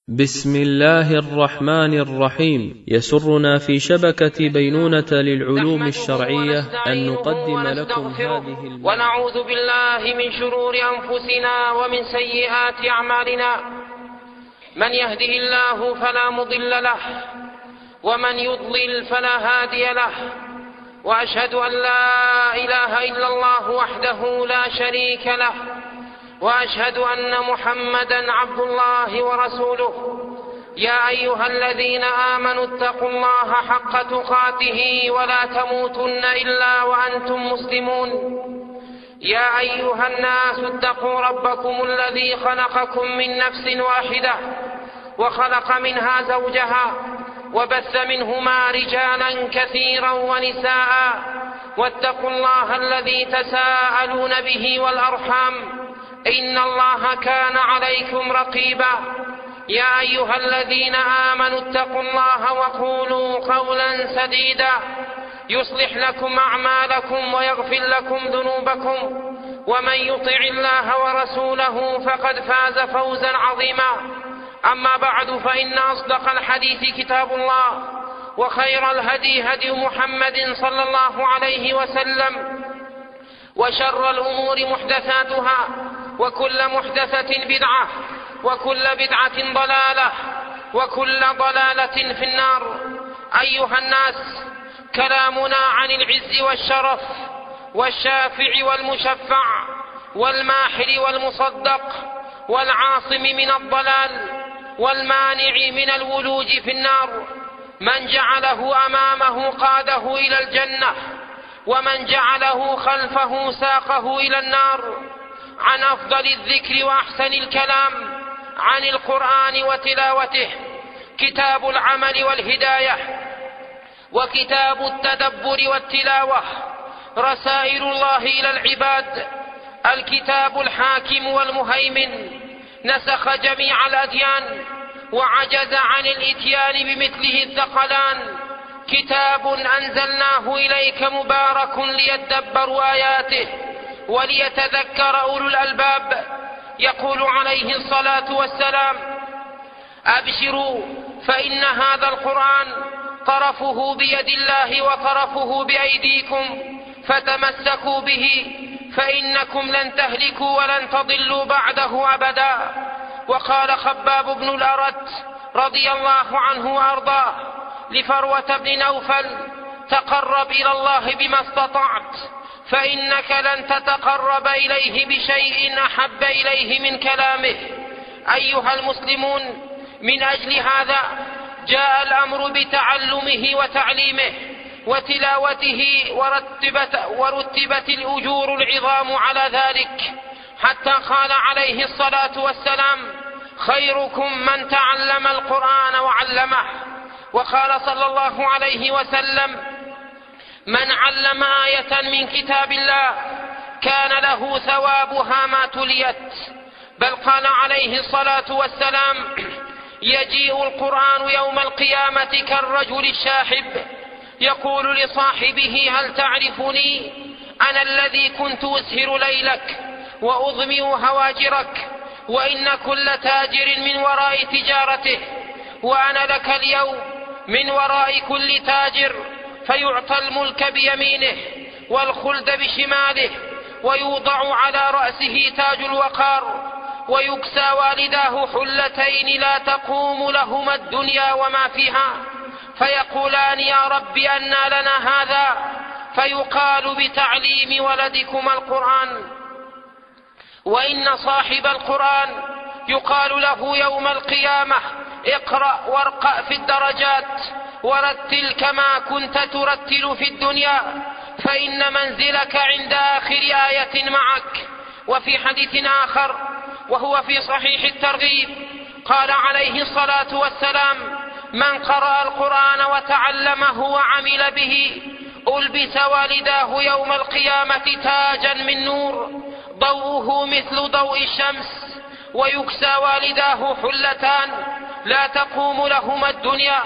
بسم الله الرحمن الرحيم. يسرنا في شبكة بينونة للعلوم الشرعية أن نقدم لكم هذه ونعوذ بالله من شرور أنفسنا ومن سيئات أعمالنا. من يهده الله فلا مضل له ومن يضلل فلا هادي له، وأشهد أن لا إله إلا الله وحده لا شريك له، وأشهد أن محمدا عبد الله ورسوله. يا أيها الذين آمنوا اتقوا الله حق تقاته ولا تموتن إلا وأنتم مسلمون. يا أيها الناس اتقوا ربكم الذي خلقكم من نفس واحدة وخلق منها زوجها وبث منهما رجالا كثيرا ونساء، واتقوا الله الذي تساءلون به والأرحام إن الله كان عليكم رقيبا. يا أيها الذين آمنوا اتقوا الله وقولوا قولا سديدا يصلح لكم أعمالكم ويغفر لكم ذنوبكم، ومن يطع الله ورسوله فقد فاز فوزا عظيما. أما بعد، فإن أصدق الحديث كتاب الله، وخير الهدي هدي محمد صلى الله عليه وسلم، وشر الأمور محدثاتها، وكل محدثة بدعة، وكل بدعة ضلالة، وكل ضلالة في النار. أيها الناس، كلامنا عن العز والشرف والشافع والمشفع والماحل والمصدق والعاصم من الضلال والمانع من الولوج في النار. من جعله أمامه قاده إلى الجنة، ومن جعله خلفه ساقه إلى النار. عن أفضل الذكر وأحسن الكلام عن القرآن وتلاوته كتاب العمل والهداية، وكتاب التدبر والتلاوة رسائل الله إلى العباد. الكتاب الحاكم والمهيمن نسخ جميع الأديان وعجز عن الإتيان بمثله الثقلان. كتاب أنزلناه إليك مبارك ليدبروا آياته وليتذكر أولو الألباب. يقول عليه الصلاة والسلام: أبشروا فإن هذا القرآن طرفه بيد الله وطرفه بأيديكم، فتمسكوا به فإنكم لن تهلكوا ولن تضلوا بعده أبدا. وقال خباب بن الأرت رضي الله عنه وأرضاه لفروة بن نوفل: تقرب إلى الله بما استطعت، فإنك لن تتقرب إليه بشيء أحب إليه من كلامه. أيها المسلمون، من أجل هذا جاء الأمر بتعلمه وتعليمه وتلاوته، ورتبت الأجور العظام على ذلك، حتى قال عليه الصلاة والسلام: خيركم من تعلم القرآن وعلمه. وقال صلى الله عليه وسلم: من علم آية من كتاب الله كان له ثوابها ما تليت. بل قال عليه الصلاة والسلام: يجيء القرآن يوم القيامة كالرجل الشاحب يقول لصاحبه: هل تعرفني؟ أنا الذي كنت أسهر ليلك وأظمئ هواجرك، وإن كل تاجر من وراء تجارته، وأنا لك اليوم من وراء كل تاجر. فيعطى الملك بيمينه والخلد بشماله، ويوضع على رأسه تاج الوقار، ويكسى والداه حلتين لا تقوم لهما الدنيا وما فيها، فيقولان: يا رب أنى لنا هذا؟ فيقال: بتعليم ولدكما القرآن. وإن صاحب القرآن يقال له يوم القيامة: اقرأ وارقى في الدرجات، ورتل كما كنت ترتل في الدنيا، فإن منزلك عند آخر آية معك. وفي حديث آخر وهو في صحيح الترغيب قال عليه الصلاة والسلام: من قرأ القرآن وتعلمه وعمل به ألبس والداه يوم القيامة تاجا من نور ضوءه مثل ضوء الشمس، ويكسى والداه حلتان لا تقوم لهما الدنيا،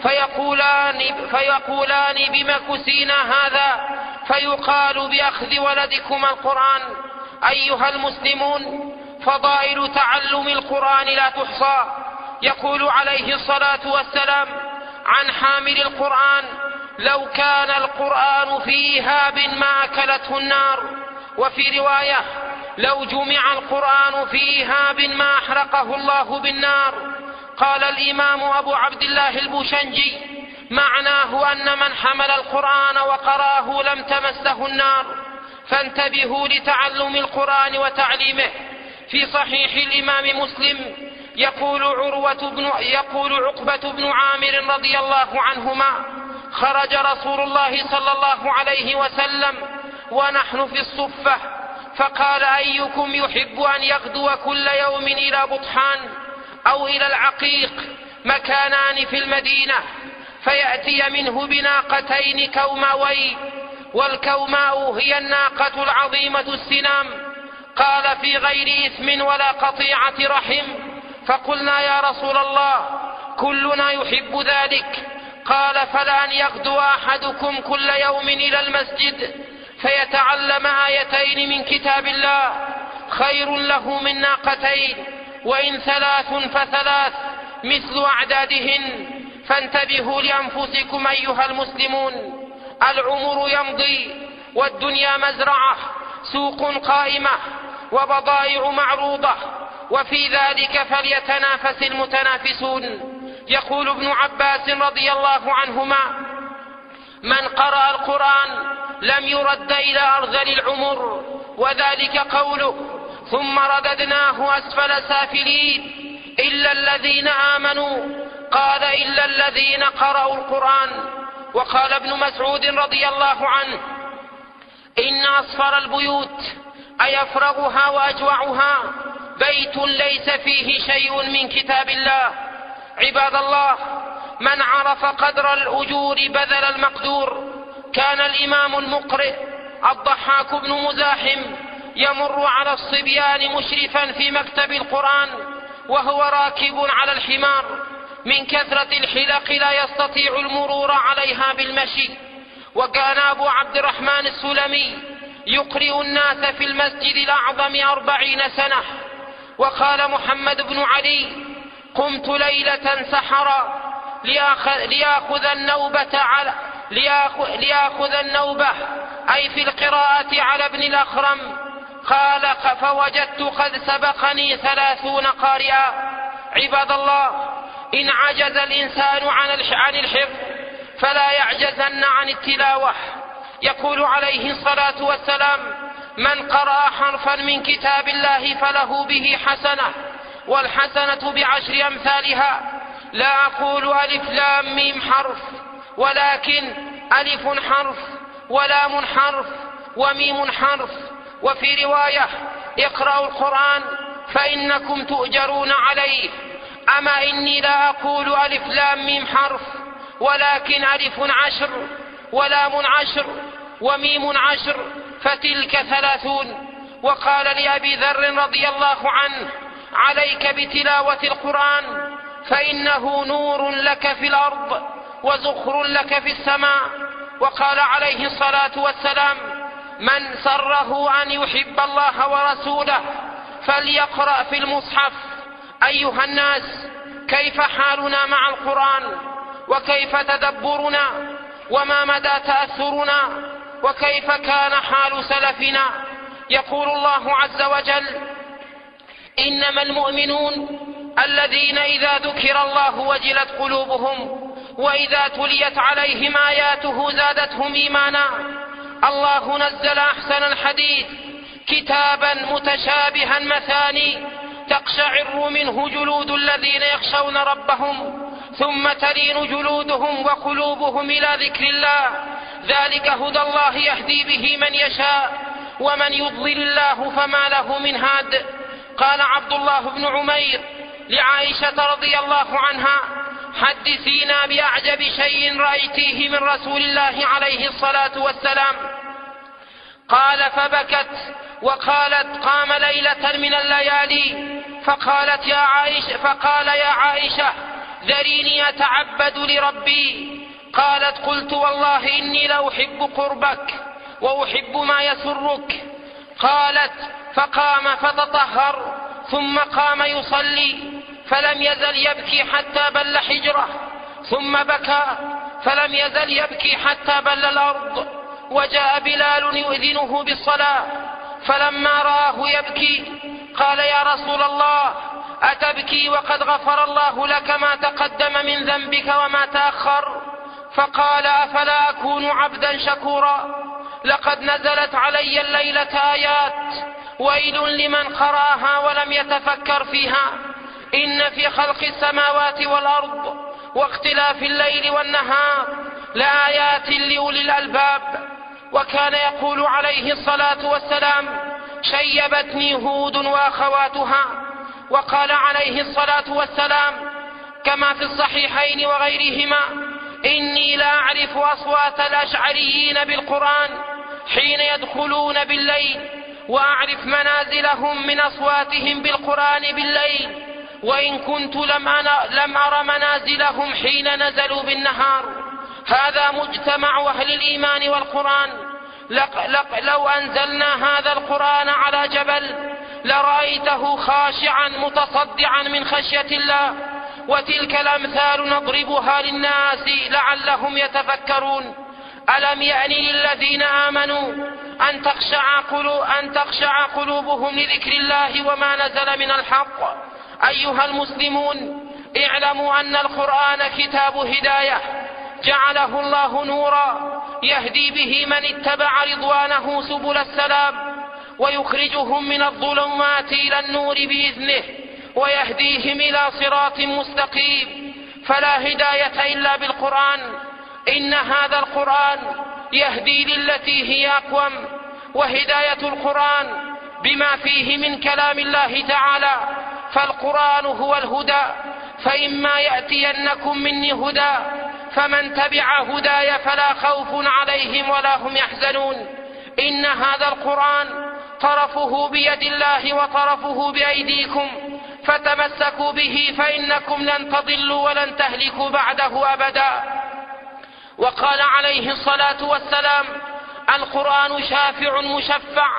فيقولان: بما كسينا هذا؟ فيقال: بأخذ ولدكما القرآن. أيها المسلمون، فضائل تعلم القرآن لا تحصى، يقول عليه الصلاة والسلام عن حامل القرآن: لو كان القرآن في إهاب ما أكلته النار. وفي رواية: لو جمع القرآن في إهاب ما أحرقه الله بالنار. قال الإمام أبو عبد الله البوشنجي: معناه أن من حمل القرآن وقرأه لم تمسه النار. فانتبهوا لتعلم القرآن وتعليمه. في صحيح الإمام مسلم يقول عقبة بن عامر رضي الله عنهما: خرج رسول الله صلى الله عليه وسلم ونحن في الصفة، فقال: أيكم يحب أن يغدو كل يوم إلى بطحان أو إلى العقيق، مكانان في المدينة، فيأتي منه بناقتين كوماوين، والكوماء هي الناقة العظيمة السنام. قال: في غير إثم ولا قطيعة رحم. فقلنا: يا رسول الله، كلنا يحب ذلك. قال: فلأن يغدو أحدكم كل يوم إلى المسجد فيتعلم آيتين من كتاب الله خير له من ناقتين، وإن 3 فثلاث مثل أعدادهن. فانتبهوا لأنفسكم أيها المسلمون. العمر يمضي والدنيا مزرعة، سوق قائمة وبضائع معروضة، وفي ذلك فليتنافس المتنافسون. يقول ابن عباس رضي الله عنهما: من قرأ القرآن لم يرد إلى أرذل العمر، وذلك قوله: ثم رددناه أسفل سافلين إلا الذين آمنوا. قال: إلا الذين قرأوا القرآن. وقال ابن مسعود رضي الله عنه: إن أصفر البيوت أي أفرغها وأجوعها بيت ليس فيه شيء من كتاب الله. عباد الله، من عرف قدر الأجور بذل المقدور. كان الإمام المقرئ الضحاك بن مزاحم يمر على الصبيان مشرفا في مكتب القرآن وهو راكب على الحمار، من كثرة الحلق لا يستطيع المرور عليها بالمشي. وكان أبو عبد الرحمن السلمي يقرئ الناس في المسجد الأعظم 40 سنة. وقال محمد بن علي: قمت ليلة سحرا ليأخذ النوبة أي في القراءة على ابن الأخرم. قال: فوجدت قد سبقني 30 قارئا. عباد الله، إن عجز الإنسان عن الحفظ فلا يعجزن عن التلاوة. يقول عليه الصلاة والسلام: من قرأ حرفا من كتاب الله فله به حسنة، والحسنة ب10 أمثالها. لا أقول ألف لام ميم حرف، ولكن ألف حرف ولام حرف وميم حرف. وفي رواية: اقرأوا القرآن فإنكم تؤجرون عليه. أما إني لا أقول ألف لام ميم حرف، ولكن ألف 10 ولام 10 وميم 10، فتلك 30. وقال لأبي ذر رضي الله عنه: عليك بتلاوة القرآن فإنه نور لك في الأرض وزخر لك في السماء. وقال عليه الصلاة والسلام: من سره أن يحب الله ورسوله فليقرأ في المصحف. أيها الناس، كيف حالنا مع القرآن؟ وكيف تدبرنا؟ وما مدى تأثرنا؟ وكيف كان حال سلفنا؟ يقول الله عز وجل: إنما المؤمنون الذين إذا ذكر الله وجلت قلوبهم وإذا تليت عليهم آياته زادتهم إيمانا. الله نزل أحسن الحديث كتابا متشابها مثاني تقشعر منه جلود الذين يخشون ربهم ثم تلين جلودهم وقلوبهم إلى ذكر الله. ذلك هدى الله يهدي به من يشاء، ومن يضلل الله فما له من هاد. قال عبد الله بن عمير لعائشة رضي الله عنها: حدثينا بأعجب شيء رأيتيه من رسول الله عليه الصلاة والسلام. قال: فبكت وقالت: قام ليلة من الليالي فقال: يا عائشة ذريني أتعبد لربي. قالت: قلت: والله إني لأحب قربك وأحب ما يسرك. قالت: فقام فتطهر ثم قام يصلي، فلم يزل يبكي حتى بل حجره، ثم بكى فلم يزل يبكي حتى بل الأرض. وجاء بلال يؤذنه بالصلاة، فلما رآه يبكي قال: يا رسول الله، أتبكي وقد غفر الله لك ما تقدم من ذنبك وما تأخر؟ فقال: أفلا أكون عبدا شكورا؟ لقد نزلت علي الليلة آيات، ويل لمن قرأها ولم يتفكر فيها. إن في خلق السماوات والأرض واختلاف الليل والنهار لآيات لأولي الألباب. وكان يقول عليه الصلاة والسلام: شيبتني هود وأخواتها. وقال عليه الصلاة والسلام كما في الصحيحين وغيرهما: إني لا أعرف أصوات الأشعريين بالقرآن حين يدخلون بالليل، وأعرف منازلهم من أصواتهم بالقرآن بالليل، وإن كنت لم أر منازلهم حين نزلوا بالنهار. هذا مجتمع أهل الإيمان والقرآن. لو أنزلنا هذا القرآن على جبل لرأيته خاشعا متصدعا من خشية الله. وتلك الأمثال نضربها للناس لعلهم يتفكرون. ألم يأن للذين آمنوا أن تخشع قلوبهم لذكر الله وما نزل من الحق؟ أيها المسلمون، اعلموا أن القرآن كتاب هداية جعله الله نورا يهدي به من اتبع رضوانه سبل السلام، ويخرجهم من الظلمات إلى النور بإذنه، ويهديهم إلى صراط مستقيم. فلا هداية إلا بالقرآن. إن هذا القرآن يهدي للتي هي أقوم، وهداية القرآن بما فيه من كلام الله تعالى، فالقرآن هو الهدى. فإما يأتينكم مني هدى فمن تبع هداي فلا خوف عليهم ولا هم يحزنون. إن هذا القرآن طرفه بيد الله وطرفه بأيديكم، فتمسكوا به فإنكم لن تضلوا ولن تهلكوا بعده أبدا. وقال عليه الصلاة والسلام: القرآن شافع مشفع،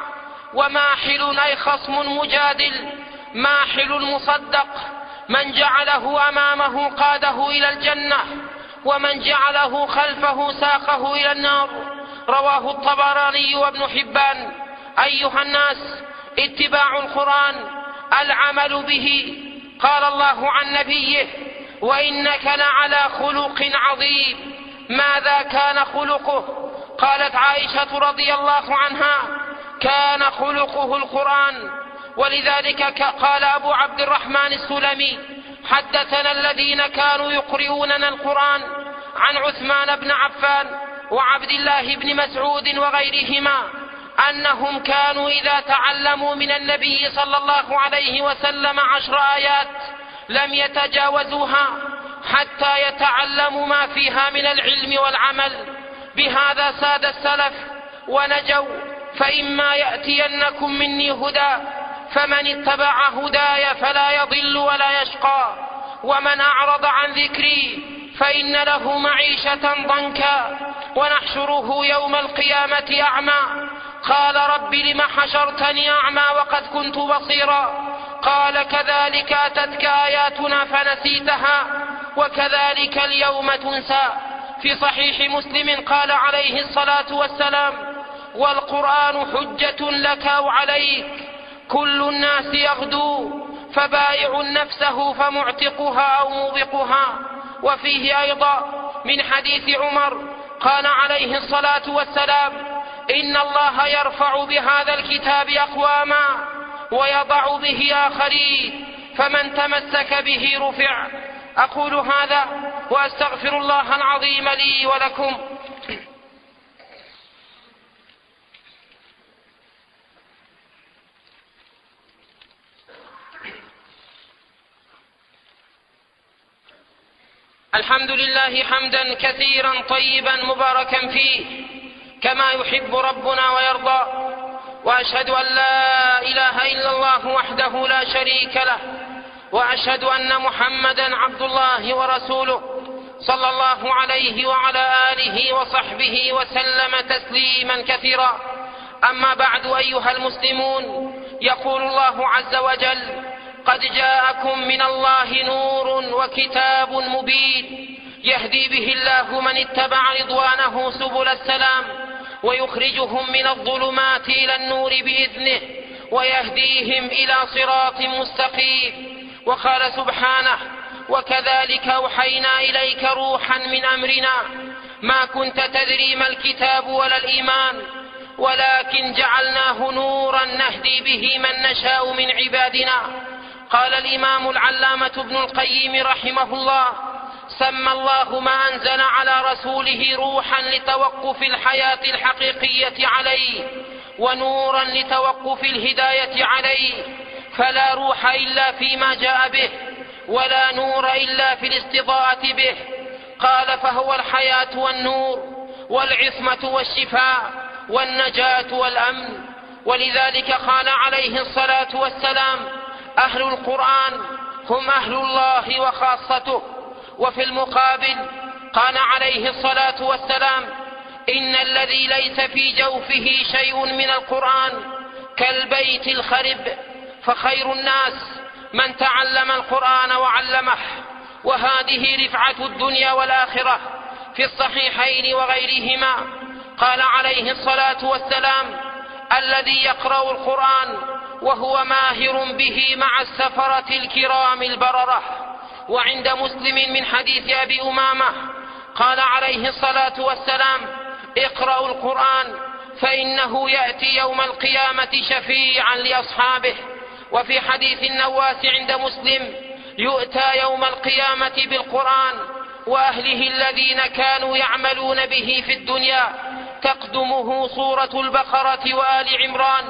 وماحل أي خصم مجادل، ماحل مصدق. من جعله أمامه قاده إلى الجنة، ومن جعله خلفه ساقه إلى النار. رواه الطبراني وابن حبان. أيها الناس، اتباع القرآن العمل به. قال الله عن نبيه: وإنك لعلى خلق عظيم. ماذا كان خلقه؟ قالت عائشة رضي الله عنها: كان خلقه القرآن. ولذلك قال أبو عبد الرحمن السلمي: حدثنا الذين كانوا يقرؤوننا القرآن عن عثمان بن عفان وعبد الله بن مسعود وغيرهما أنهم كانوا إذا تعلموا من النبي صلى الله عليه وسلم 10 آيات لم يتجاوزوها حتى يتعلموا ما فيها من العلم والعمل. بهذا ساد السلف ونجوا. فإما يأتينكم مني هدى فمن اتبع هداي فلا يضل ولا يشقى، ومن أعرض عن ذكري فإن له معيشة ضنكا ونحشره يوم القيامة أعمى. قال: رب لم حشرتني أعمى وقد كنت بصيرا؟ قال: كذلك أتتك آياتنا فنسيتها وكذلك اليوم تنسى. في صحيح مسلم قال عليه الصلاة والسلام: والقرآن حجة لك أو عليك، كل الناس يغدو فبائع نفسه فمعتقها أو موبقها. وفيه أيضا من حديث عمر قال عليه الصلاة والسلام: إن الله يرفع بهذا الكتاب أقواما ويضع به آخرين، فمن تمسك به رفع. أقول هذا وأستغفر الله العظيم لي ولكم. الحمد لله حمدا كثيرا طيبا مباركا فيه كما يحب ربنا ويرضى، وأشهد أن لا إله إلا الله وحده لا شريك له، وأشهد أن محمدا عبد الله ورسوله صلى الله عليه وعلى آله وصحبه وسلم تسليما كثيرا. أما بعد، أيها المسلمون، يقول الله عز وجل: قد جاءكم من الله نور وكتاب مبين يهدي به الله من اتبع رضوانه سبل السلام ويخرجهم من الظلمات إلى النور بإذنه ويهديهم إلى صراط مستقيم. وقال سبحانه: وكذلك أوحينا إليك روحا من أمرنا ما كنت تدري ما الكتاب ولا الإيمان ولكن جعلناه نورا نهدي به من نشاء من عبادنا. قال الإمام العلامة ابن القيم رحمه الله: سمى الله ما أنزل على رسوله روحا لتوقف الحياة الحقيقية عليه ونورا لتوقف الهداية عليه، فلا روح إلا فيما جاء به ولا نور إلا في الاستضاءة به. قال: فهو الحياة والنور والعصمة والشفاء والنجاة والأمن. ولذلك قال عليه الصلاة والسلام: أهل القرآن هم أهل الله وخاصته. وفي المقابل قال عليه الصلاة والسلام: إن الذي ليس في جوفه شيء من القرآن كالبيت الخرب، فخير الناس من تعلم القرآن وعلمه. وهذه رفعة الدنيا والآخرة في الصحيحين وغيرهما. قال عليه الصلاة والسلام: الذي يقرأ القرآن وهو ماهر به مع السفرة الكرام البررة. وعند مسلم من حديث أبي أمامة قال عليه الصلاة والسلام: اقرأوا القرآن فإنه يأتي يوم القيامة شفيعا لأصحابه. وفي حديث النواس عند مسلم: يؤتى يوم القيامة بالقرآن وأهله الذين كانوا يعملون به في الدنيا تقدمه سورة البقرة وآل عمران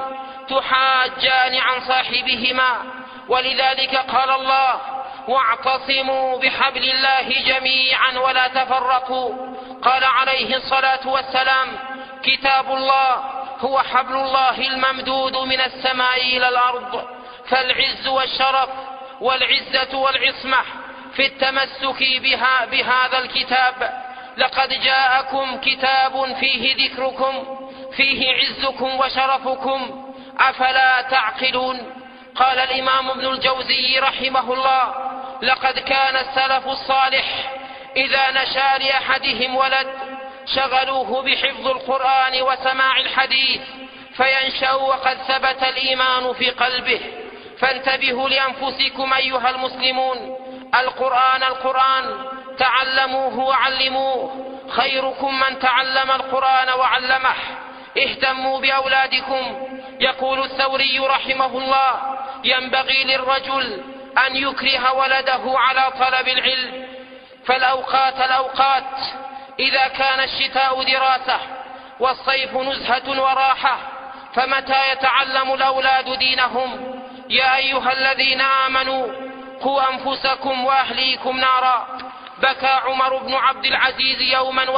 تحاجان عن صاحبهما. ولذلك قال الله: واعتصموا بحبل الله جميعا ولا تفرقوا. قال عليه الصلاة والسلام: كتاب الله هو حبل الله الممدود من السماء إلى الأرض، فالعز والشرف والعزة والعصمة في التمسك بهذا الكتاب. لقد جاءكم كتاب فيه ذكركم، فيه عزكم وشرفكم، أفلا تعقلون؟ قال الإمام ابن الجوزي رحمه الله: لقد كان السلف الصالح إذا نشأ لأحدهم ولد شغلوه بحفظ القرآن وسماع الحديث فينشأ وقد ثبت الإيمان في قلبه. فانتبهوا لأنفسكم أيها المسلمون، القرآن تعلموه وعلموه، خيركم من تعلم القرآن وعلمه. اهتموا بأولادكم. يقول الثوري رحمه الله: ينبغي للرجل أن يكره ولده على طلب العلم، فالأوقات إذا كان الشتاء دراسة والصيف نزهة وراحة، فمتى يتعلم الأولاد دينهم؟ يا أيها الذين آمنوا قوا أنفسكم وأهليكم نارا. بكى عمر بن عبد العزيز يوما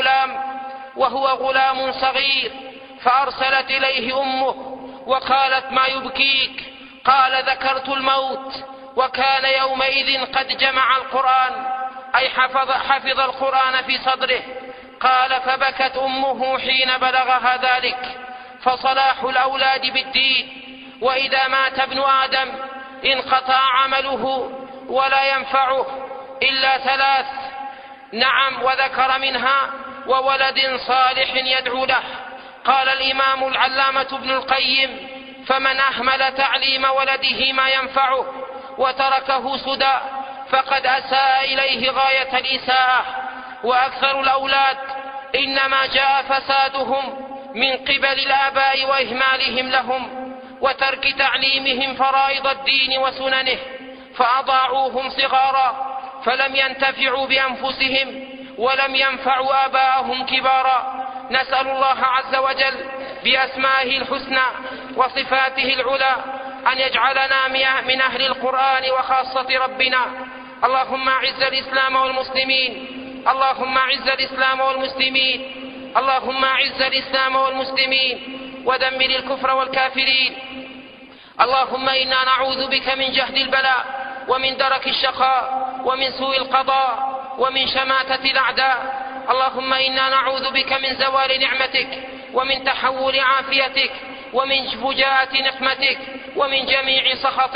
وهو غلام صغير، فأرسلت إليه أمه وقالت: ما يبكيك؟ قال: ذكرت الموت. وكان يومئذ قد جمع القرآن، أي حفظ القرآن في صدره. قال: فبكت أمه حين بلغها ذلك. فصلاح الأولاد بالدين. وإذا مات ابن آدم انقطع عمله ولا ينفعه إلا ثلاث، نعم، وذكر منها: وولد صالح يدعو له. قال الإمام العلامة ابن القيم: فمن أهمل تعليم ولده ما ينفعه وتركه سدى فقد أساء إليه غاية الإساءة. وأكثر الأولاد إنما جاء فسادهم من قبل الآباء وإهمالهم لهم وترك تعليمهم فرائض الدين وسننه، فأضاعوهم صغارا فلم ينتفعوا بأنفسهم ولم ينفعوا آباءهم كبارا. نسأل الله عز وجل بأسمائه الحسنى وصفاته العلى أن يجعلنا من أهل القرآن وخاصة ربنا. اللهم أعز الإسلام والمسلمين، اللهم أعز الإسلام والمسلمين، اللهم أعز الإسلام والمسلمين ودمر الكفر والكافرين. اللهم إنا نعوذ بك من جهد البلاء ومن درك الشقاء ومن سوء القضاء ومن شماتة الأعداء. اللهم إنا نعوذ بك من زوال نعمتك ومن تحول عافيتك ومن فجاءة نقمتك ومن جميع سخطك.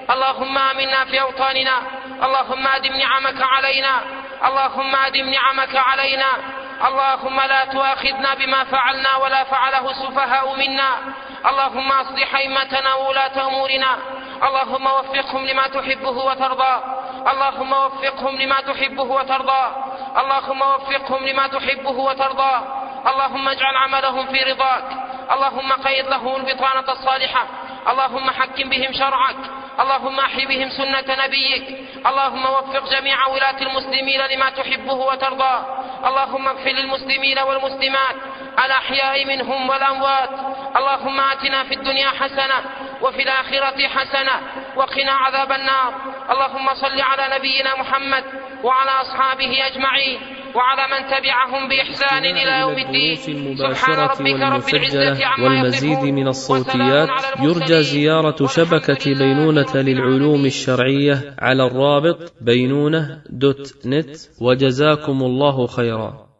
اللهم آمنا في أوطاننا. اللهم أدم نعمك علينا. اللهم أدم نعمك علينا. اللهم لا تؤاخذنا بما فعلنا ولا فعله السفهاء منا. اللهم أصلح أئمتنا وولاة أمورنا. اللهم وفقهم لما تحبه وترضى. اللهم وفقهم لما تحبه وترضى. اللهم وفقهم لما تحبه وترضى. اللهم اجعل عملهم في رضاك. اللهم قيد لهم البطانة الصالحة. اللهم حكم بهم شرعك. اللهم أحي بهم سنة نبيك. اللهم وفق جميع ولاة المسلمين لما تحبه وترضى. اللهم اغفر للمسلمين والمسلمات الأحياء منهم والأموات. اللهم آتنا في الدنيا حسنة وفي الآخرة حسنة وقنا عذاب النار. اللهم صل على نبينا محمد وعلى أصحابه أجمعين وعلى من تبعهم بإحسان إلى يوم الدين. سبحان ربك رب العزة عما والمزيد من الصوتيات يرجى زيارة شبكة بينونة للعلوم الشرعية على الرابط بينونة.net. وجزاكم الله خيرا.